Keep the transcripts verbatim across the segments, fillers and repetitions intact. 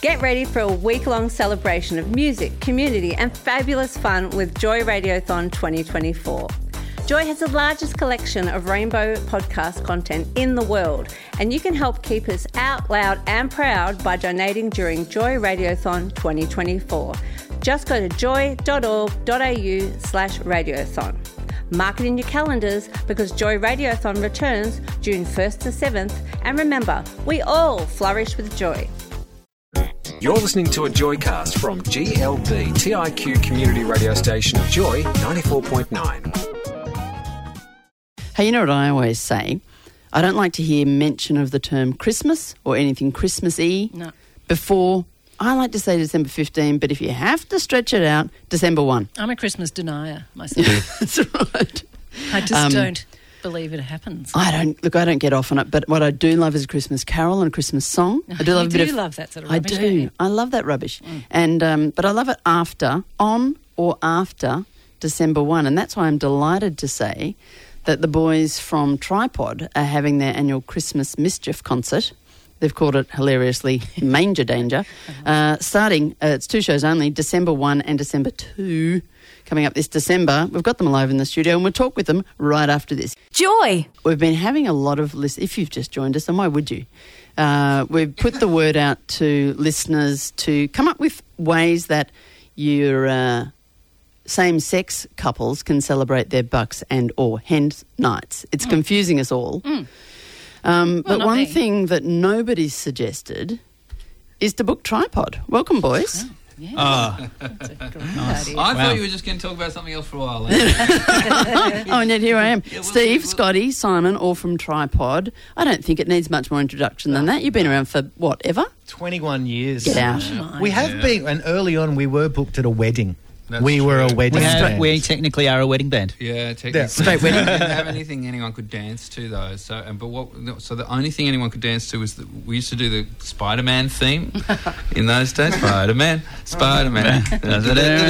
Get ready for a week-long celebration of music, community and fabulous fun with Joy Radiothon twenty twenty-four. Joy has the largest collection of rainbow podcast content in the world, and you can help keep us out loud and proud by donating during Joy Radiothon twenty twenty-four. Just go to joy.org.au slash radiothon. Mark it in your calendars because Joy Radiothon returns June first to seventh, and remember, we all flourish with joy. You're listening to a Joycast from G L B T I Q community radio station Joy ninety-four point nine. Hey, you know what I always say? I don't like to hear mention of the term Christmas or anything Christmas-y no. before. I like to say December fifteenth, but if you have to stretch it out, December first. I'm a Christmas denier myself. That's right. I just Um, don't believe it happens. I don't, look, I don't get off on it, but what I do love is a Christmas carol and a Christmas song. I do love you a bit do of, love that sort of I rubbish, do. don't you? I love that rubbish. Mm. And um, but I love it after, on or after December first, and that's why I'm delighted to say that the boys from Tripod are having their annual Christmas Mischief concert. They've called it hilariously Manger Danger. Uh, starting, uh, it's two shows only, December first and December second, coming up this December. We've got them live in the studio and we'll talk with them right after this. Joy! We've been having a lot of listeners. If you've just joined us, and why would you? Uh, we've put the word out to listeners to come up with ways that your uh, same-sex couples can celebrate their bucks and or hen nights. It's mm. confusing us all. Mm. Um, well, but one me. thing that nobody's suggested is to book Tripod. Welcome, boys. Oh, yeah. Oh. That's a great Nice. idea. I Wow. thought you were just going to talk about something else for a while. eh? Oh, and yet here I am. Yeah, well, Steve, well- Scotty, Simon, all from Tripod. I don't think it needs much more introduction than that. You've been around for, what, ever? twenty-one years. Get out. Yeah. We have Yeah. been, and early on we were booked at a wedding. That's we were a true. wedding We, have, band. we technically are a wedding band. Yeah, technically. Straight wedding. We didn't have anything anyone could dance to though. So, and but what? So the only thing anyone could dance to was the, we used to do the Spider-Man theme in those days. Spider-Man, Spider-Man, and that's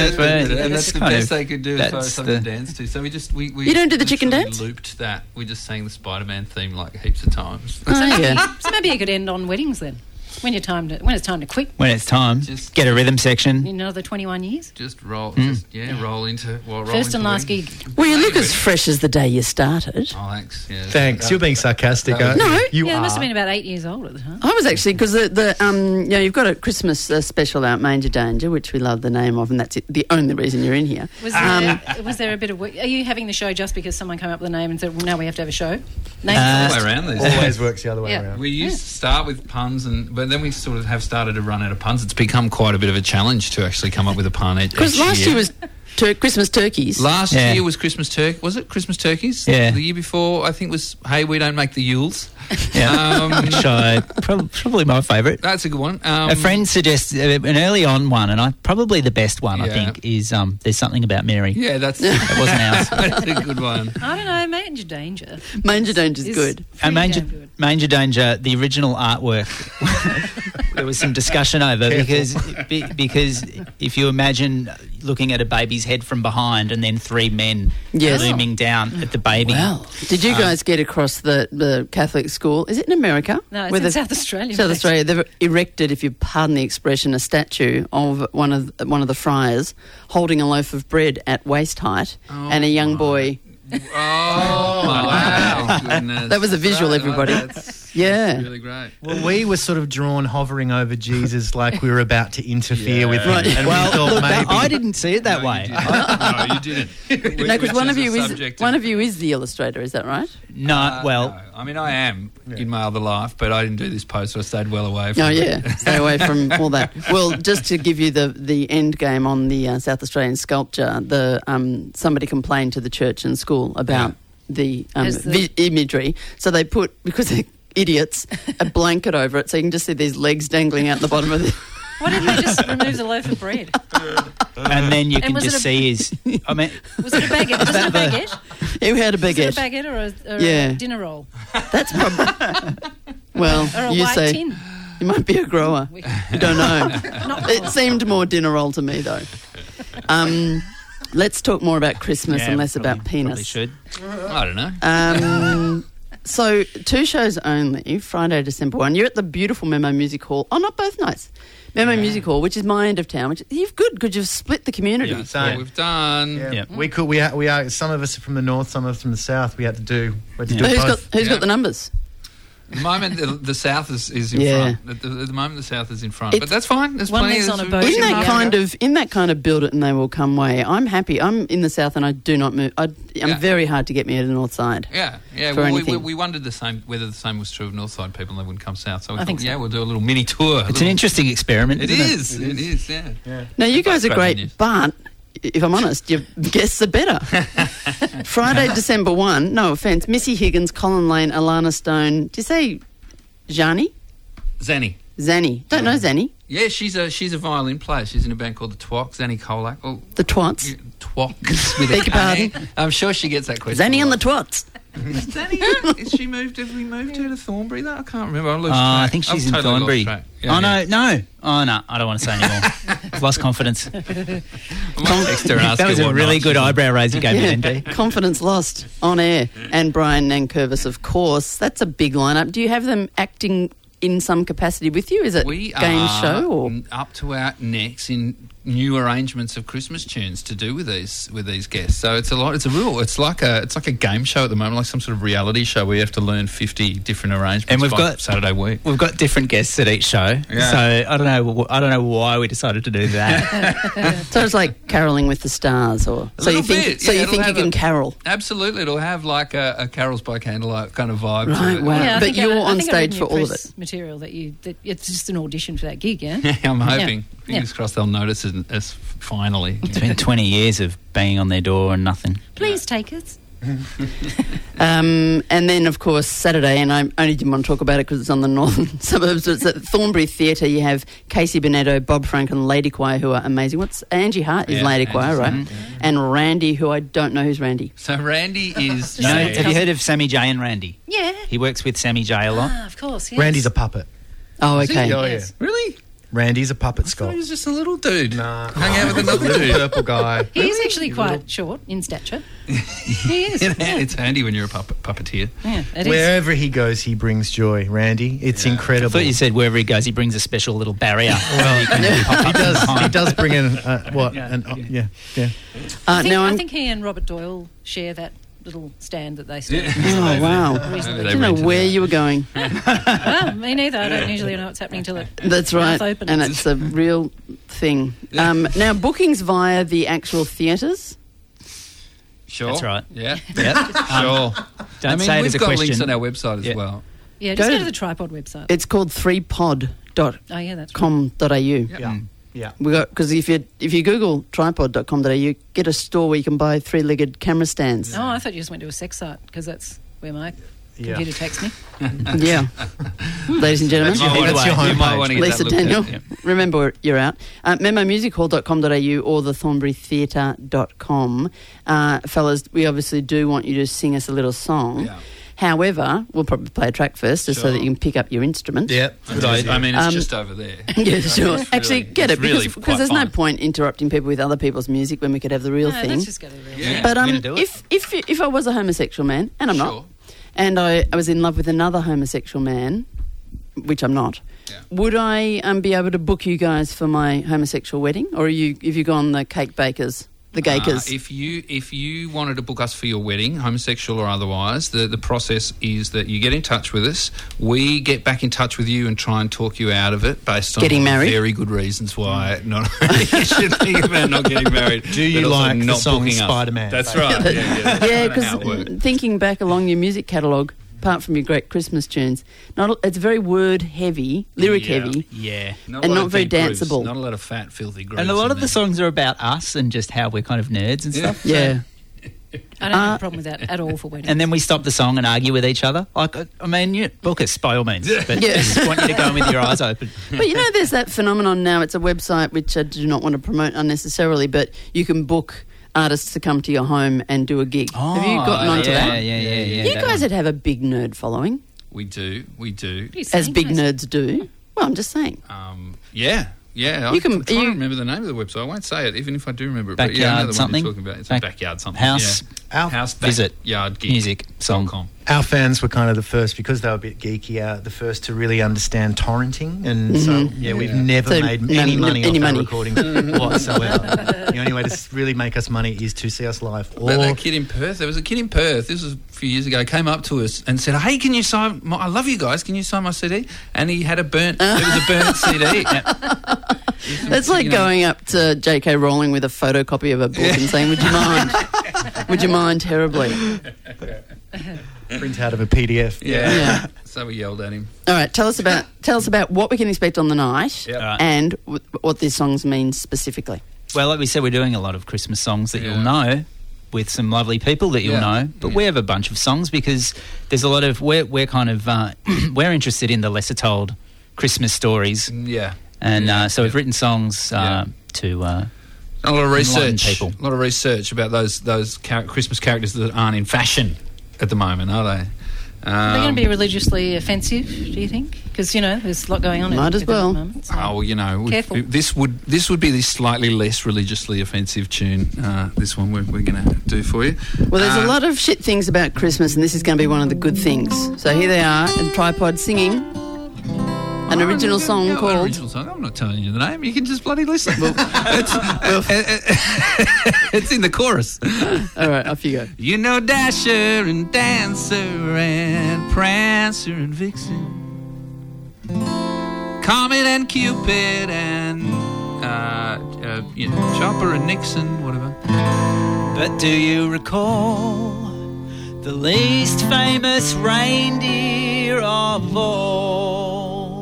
the kind best of- they could do as far as that's something the- to dance to. So we just we, we You don't do the chicken literally dance? Looped that. We just sang the Spider-Man theme like heaps of times. Oh, yeah. So maybe you could end on weddings then. When you're time to, when it's time to quit When it's time, Just- get a rhythm section. in another twenty-one years. Just roll, just yeah, roll into well, roll First into and last wedding. gig. Well, you look as fresh as the day you started. Oh, thanks. Yeah, Thanks. that- You're being sarcastic. that was- aren't No. you? You yeah, are. I must have been about eight years old at the time. I was actually, because the, the um, you know, you've got a Christmas uh, special out, Manger Danger, which we love the name of, and that's it, the only reason you're in here. Was Um, there, was there a bit of work? Are you having the show just because someone came up with a name and said, well, now we have to have a show? Name Uh, All the way around these Always days. works the other way Yeah. around. We used to start with puns, and but then we sort of have started to run out of puns. It's become quite a bit of a challenge to actually come up with a pun each, Because each last year. year was tur- Christmas turkeys. Last Yeah. year was Christmas turkey. Was it Christmas turkeys? Yeah. The year before, I think, was Hey, we don't make the Yules. Yeah. Um, Shy. Probably, probably my favourite. that's a good one. Um, A friend suggests uh, an early on one, and I probably the best one, I Yeah. think, is um, There's Something About Mary. Yeah, that's That wasn't ours. that's a good one. I don't know, Manger Danger. Manger Danger's is good. pretty And Manger, damn good. Manger Danger, the original artwork, there was some discussion over because be, because if you imagine looking at a baby's head from behind and then three men Yes. looming down at the baby. Well, did you guys get across the, the Catholic school? Is it in America? No, it's Where in the- South Australia. South mate. Australia. They've erected, if you pardon the expression, a statue of one of one of the friars holding a loaf of bread at waist height, Oh and a young my. boy. Oh, wow. Goodness. That was a visual, Right, everybody. That's, Yeah. that's really great. Well, we were sort of drawn hovering over Jesus like we were about to interfere Yeah. with him. Right. And Well, we thought look, maybe... I didn't see it that No, way. You didn't. no, you didn't. No, because one of you is subject one of you is the illustrator. Is that right? No, Uh, well, no. I mean, I am in my other life, but I didn't do this post, so I stayed well away from Oh it. yeah, stay away from all that. Well, just to give you the the end game on the uh, South Australian sculpture, the um, somebody complained to the church and school about Yeah. the, um, As the- vi- imagery, so they put, because they're idiots, a blanket over it, so you can just see these legs dangling out the bottom of it. Why didn't they just remove the loaf of bread? and then you And can was just it a- see his. I mean, Was it a baguette? Was it a baguette? Who had a Was it baguette? a baguette or a, or Yeah. a dinner roll? That's probably. Well, Or a you white say tin? you might be a grower. We- You don't know. Not It seemed more dinner roll to me, though. Um, let's talk more about Christmas yeah, and less probably- about penis. Probably should. I don't know. Um, so two shows only, Friday, December first. You're at the beautiful Memo Music Hall. Oh, not both nights. Memo yeah. Music Hall, which is my end of town, which you've good because you've split the community. Yeah, that's what we've done. Yeah. Yeah. We could. We are, we are. Some of us are from the north. Some of us from the south. We had to do. We had to Yeah. do Who's both. got who's Yeah. got the numbers? At the moment, the, the south is, is in Yeah. front. At the, at the moment, the south is in front. It's- but that's fine. There's One plenty lives of- on a boat. In Yeah. that Yeah. kind of in that kind of build it and they will come way. I'm happy. I'm in the south and I do not move. I, I'm Yeah. very hard to get me to the north side. Yeah, yeah. For Well, we, we, anything. we wondered the same whether the same was true of Northside people and they wouldn't come south. So we I thought, think so. yeah, we'll do a little mini tour. It's Little- an interesting experiment. It isn't is. It is. Yeah. Now you guys are That's great, great news. but if I'm honest, your guests are better. Friday, December first. No offence, Missy Higgins, Colin Lane, Alana Stone. Do you say Jani? Zanny. Zanny. Don't know Zanny. Yeah, she's a she's a violin player. She's in a band called the Twocks. Zanny Kolak. Oh, The Twats. yeah, Twocks with a Beg your K. pardon? I'm sure she gets that question. Zanny a and the lot. Twats. Is Zanny? Is she moved? Have we moved her to Thornbury? Though I can't remember. I lose Oh, track. I think I've she's in totally lost Thornbury. track. oh, Yeah, no, yeah. no. Oh, no, I don't want to say anymore. I've lost confidence. I might text her and ask That her was a what really night good she's on. eyebrow raise you gave me, Yeah, Andy. confidence lost on air. And Brian Nankervis, of course. That's a big lineup. Do you have them acting in some capacity with you? Is it We game are show or n- up to our necks in new arrangements of Christmas tunes to do with these with these guests. So it's a lot. It's a real. It's like a. It's like a game show at the moment, like some sort of reality show where you have to learn fifty different arrangements. And we've by got- Saturday week. We've got different guests at each show, Yeah. so I don't know. I don't know why we decided to do that. so it's like caroling with the stars, or A so you little think bit, so yeah, you it'll think you have can a- carol, Absolutely, it'll have like a, a carols by candlelight kind of vibe. right? to it. Wow, Yeah, I but think I- you're I on think I read in stage your for all of press it. Material that you that it's just an audition for that gig, yeah. Yeah, I'm hoping. Yeah. Fingers crossed they'll notice it as finally. It's been twenty years of banging on their door and nothing. Please take us. Um, and then, of course, Saturday, and I only didn't want to talk about it because it's on the northern suburbs, but it's at Thornbury Theatre. You have Casey Bonetto, Bob Frank and Lady Choir, who are amazing. What's Angie Hart is Yeah, Lady Angie's Choir, right? in it, And Randy, who I don't know who's Randy. So Randy is. You know, a- have you heard of Sammy J and Randy? Yeah. He works with Sammy J a lot. Ah, of course. Yes. Randy's a puppet. Oh, Is he? okay. Oh, Yes. Really? Randy's a puppet I thought sculpt. he was just a little dude. Nah. Hang out with another Little dude. purple guy. He is actually quite short in stature. He is. Yeah, Yeah, it's handy when you're a puppet, puppeteer. yeah it is. Wherever he goes, he brings joy. Randy, it's Yeah. I incredible. thought you said wherever he goes, he brings a special little barrier. Well, He can pop he up does. behind. He does bring in uh, what? Yeah. An, oh, yeah, yeah. Uh, I, think, now I I'm. think he and Robert Doyle share that little stand that they stand. Oh, wow. Maybe I they I don't know rented where it. you were going. Well, me neither. I don't usually know what's happening until it. That's right. mouth opens. And it's a real thing. Um, now, bookings via the actual theatres. Sure. That's right. Yeah. Yep. Sure. Don't I mean, say it we've as a got question. links on our website as Yeah. well. Yeah, Go just go, to- to the Tripod website. It's called three pod dot oh, yeah, that's right. com dot a u. Yeah. Yeah. We got because if you if you Google tripod dot com dot a u, get a store where you can buy three-legged camera stands. Oh, I thought you just went to a sex site because that's where my Yeah. computer takes me. Yeah, ladies and gentlemen, You might wanna- That's your you might homepage. wanna get Lisa that looked at. Daniel. Yeah. Remember, you're out. Uh, memo music hall dot com dot a u or the thornbury theatre dot com. Uh, fellas, we obviously do want you to sing us a little song. Yeah. However, we'll probably play a track first just so Sure. that you can pick up your instrument. Yeah. Good idea. I mean, it's Um, just over there. Yeah, sure. It's Actually, really- get it it's really because, because quite there's no fun. point interrupting people with other people's music when we could have the real No, thing. let's just go to the real Yeah. thing. But We're um, gonna do it. if if if I was a homosexual man, and I'm Sure. not, and I, I was in love with another homosexual man, which I'm not, Yeah. would I um, be able to book you guys for my homosexual wedding, or are you have you gone the cake bakers, the gakers? Uh, if you if you wanted to book us for your wedding, homosexual or otherwise, the, the process is that you get in touch with us. We get back in touch with you and try and talk you out of it based on Getting married? very good reasons why not only you should think about not getting married. Do you but also like the not song booking us. Spider-Man? That's right. Yeah, yeah, that's yeah, kinda how it works. because thinking back along your music catalogue, apart from your great Christmas tunes, not it's very word heavy, lyric Yeah. heavy. Yeah. Not a and lot not of very deep grooves, danceable. Not a lot of fat, filthy grooves. And a lot in of the there. songs are about us and just how we're kind of nerds and stuff. Yeah. I don't have a problem with that at all for weddings. And then we stop the song and argue with each other. Like, I mean, you book us by all means, but Yeah. I just want you to go in with your eyes open. But you know, there's that phenomenon now. It's a website which I do not want to promote unnecessarily, but you can book artists to come to your home and do a gig. Have you gotten Oh, onto yeah, that? Yeah, yeah, yeah. You that guys one. would have a big nerd following, We do, we do. What are you as saying, big guys? nerds do. Well, I'm just saying. Um, yeah, yeah. You I, can- I'm trying you- to remember the name of the website. I won't say it, even if I do remember it. But yeah, I know Backyard the something? one you're talking about. It's Back- backyard something. House- yeah. Our house visit yard gig music song. dot com. Our fans were kind of the first, because they were a bit geeky, uh, the first to really understand torrenting. And so, yeah, we've never So made none- any money any off money. our recordings whatsoever. The only way to s- really make us money is to see us live. But Or that kid in Perth, there was a kid in Perth, this was a few years ago, came up to us and said, hey, can you sign, my, I love you guys, can you sign my C D? And he had a burnt, it was a burnt C D. That's like You know. going up to J K Rowling with a photocopy of a book and saying, would you mind? Would you mind terribly? print out of a P D F. Yeah. Yeah. So we yelled at him. All right, tell us about tell us about what we can expect on the night Yep. All right. and w- what these songs mean specifically. Well, like we said, we're doing a lot of Christmas songs that Yeah. you'll know with some lovely people that you'll Yeah. know. But Yeah. we have a bunch of songs because there's a lot of we're we're kind of uh, we're interested in the lesser told Christmas stories, Yeah. and Yeah. uh, so we've written songs uh, Yeah. to. Uh, A lot of Enlighten research. people. A lot of research about those those char- Christmas characters that aren't in fashion at the moment, are they? Um, Are they going to be religiously offensive, do you think? Because, you know, there's a lot going on. Might at, as well. At the moment, so. Oh, well, you know, we- Careful. we- this would this would be the slightly less religiously offensive tune. Uh, this one we're, we're going to do for you. Well, there's Uh, a lot of shit things about Christmas, and this is going to be one of the good things. So here they are, in Tripod singing an Oh, original yeah, song yeah, called... An original song. I'm not telling you the name. You can just bloody listen. it's, it's in the chorus. All right, off you go. You know Dasher and Dancer and Prancer and Vixen, Comet and Cupid and uh, uh, you know, Chopper and Nixon, whatever. But do you recall the least famous reindeer of all?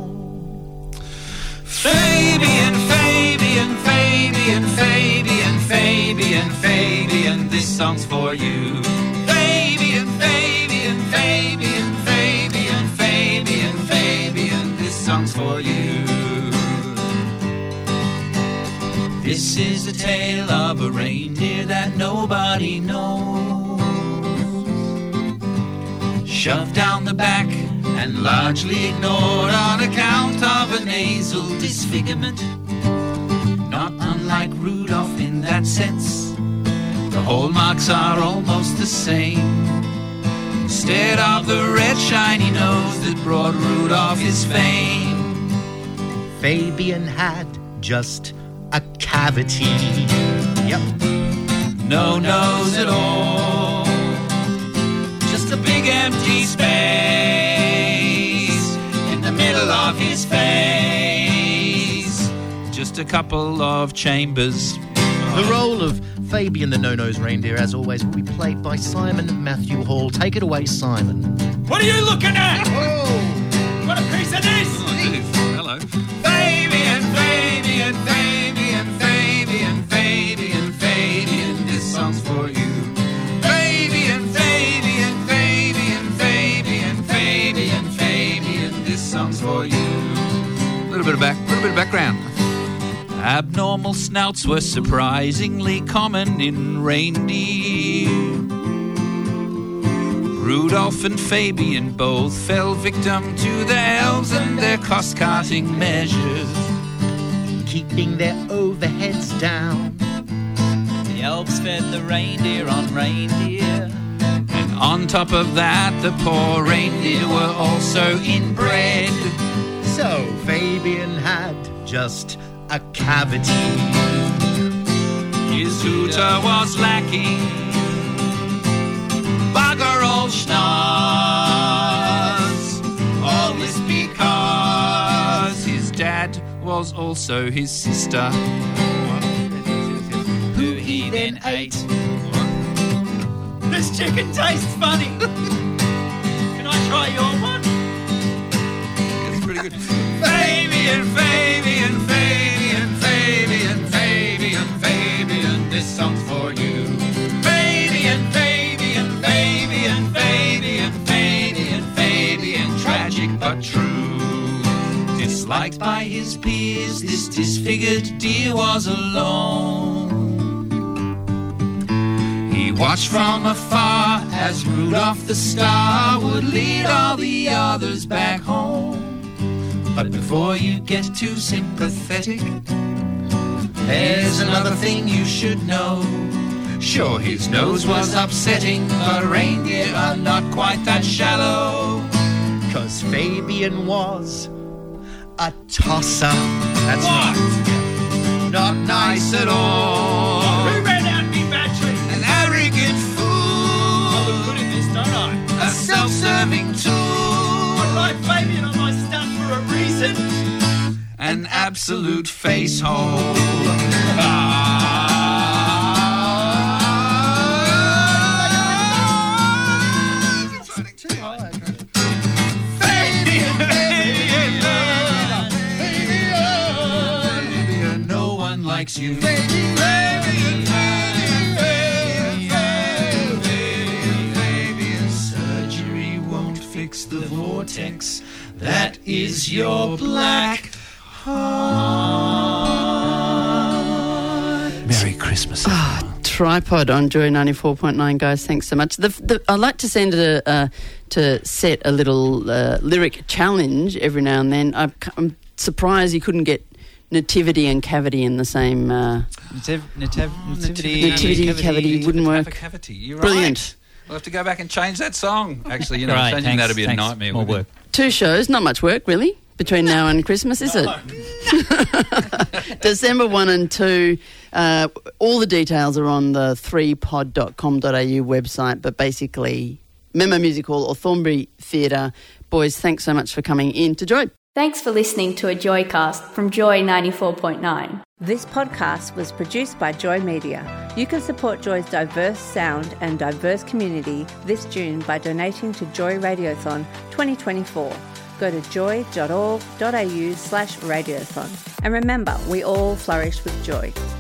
Fabian, Fabian, Fabian, Fabian, Fabian, Fabian, this song's for you. Fabian, Fabian, Fabian, Fabian, Fabian, Fabian, this song's for you. This is the tale of a reindeer that nobody knows, shoved down the back and largely ignored on account of a nasal disfigurement. Not unlike Rudolph in that sense, the hallmarks are almost the same. Instead of the red shiny nose that brought Rudolph his fame, Fabian had just a cavity. Yep. no nose at all, just a big empty space in the middle of his face. Just a couple of chambers. The role of Fabian the No-Nose Reindeer, as always, will be played by Simon Matthew Hall. Take it away, Simon. What are you looking at? Oh! What a piece of this! Hello. Fabian, Fabian, Fabian, Fabian, Fabian, Fabian, this song's for you. Fabian, Fabian, Fabian, Fabian, Fabian, Fabian, this song's for you. A little bit of back, little bit of background. Abnormal snouts were surprisingly common in reindeer. Rudolph and Fabian both fell victim to the elves and their cost-cutting measures. Keeping their overheads down. The elves fed the reindeer on reindeer. And on top of that, the poor reindeer were also inbred. So Fabian had just a cavity. His hooter was lacking bugger all schnoz. All this because his dad was also his sister, Who he then ate. This chicken tastes funny. Can I try your one? It's pretty good. Fabian, Fabian, Fabian, Fabian, Fabian, Fabian, this song's for you. Fabian, Fabian, Fabian, Fabian, Fabian, Fabian, tragic but true. Disliked by his peers, this disfigured deer was alone. He watched from afar as Rudolph the Star would lead all the others back home. But before you get too sympathetic, there's another thing you should know. Sure, his nose was upsetting, but reindeer are not quite that shallow. 'Cause Fabian was a tosser. That's What? right. Not nice at all. Who ran out me battery? An arrogant fool. I look good in this, don't I? A self-serving tool. Like Fabian, I might stand for a reason. An absolute face hole. Fabian, no one likes you. Fabian, Fabian, surgery won't fix the vortex. That is your black heart. Merry Christmas. Ah, Tripod on Joy ninety-four point nine, guys. Thanks so much. The, the, I like to send a, uh, to set a little uh, lyric challenge every now and then. I'm, I'm surprised you couldn't get nativity and cavity in the same. Uh, Nativ- nativ- Oh, nativity, Nativity, cavity wouldn't Have a work. cavity. You're Brilliant. right. We'll have to go back and change that song. Actually, you know, Right, changing thanks, that would be a thanks. nightmare. More wouldn't work. Two shows, not much work really between now and Christmas, is it? December one and two. Uh, all the details are on the three pod dot com dot a u website, but basically Memo Music Hall or Thornbury Theatre. Boys, thanks so much for coming in to Joy. Thanks for listening to a Joycast from Joy ninety-four point nine. This podcast was produced by Joy Media. You can support Joy's diverse sound and diverse community this June by donating to Joy Radiothon twenty twenty-four. Go to joy dot org dot a u slash radiothon. And remember, we all flourish with joy.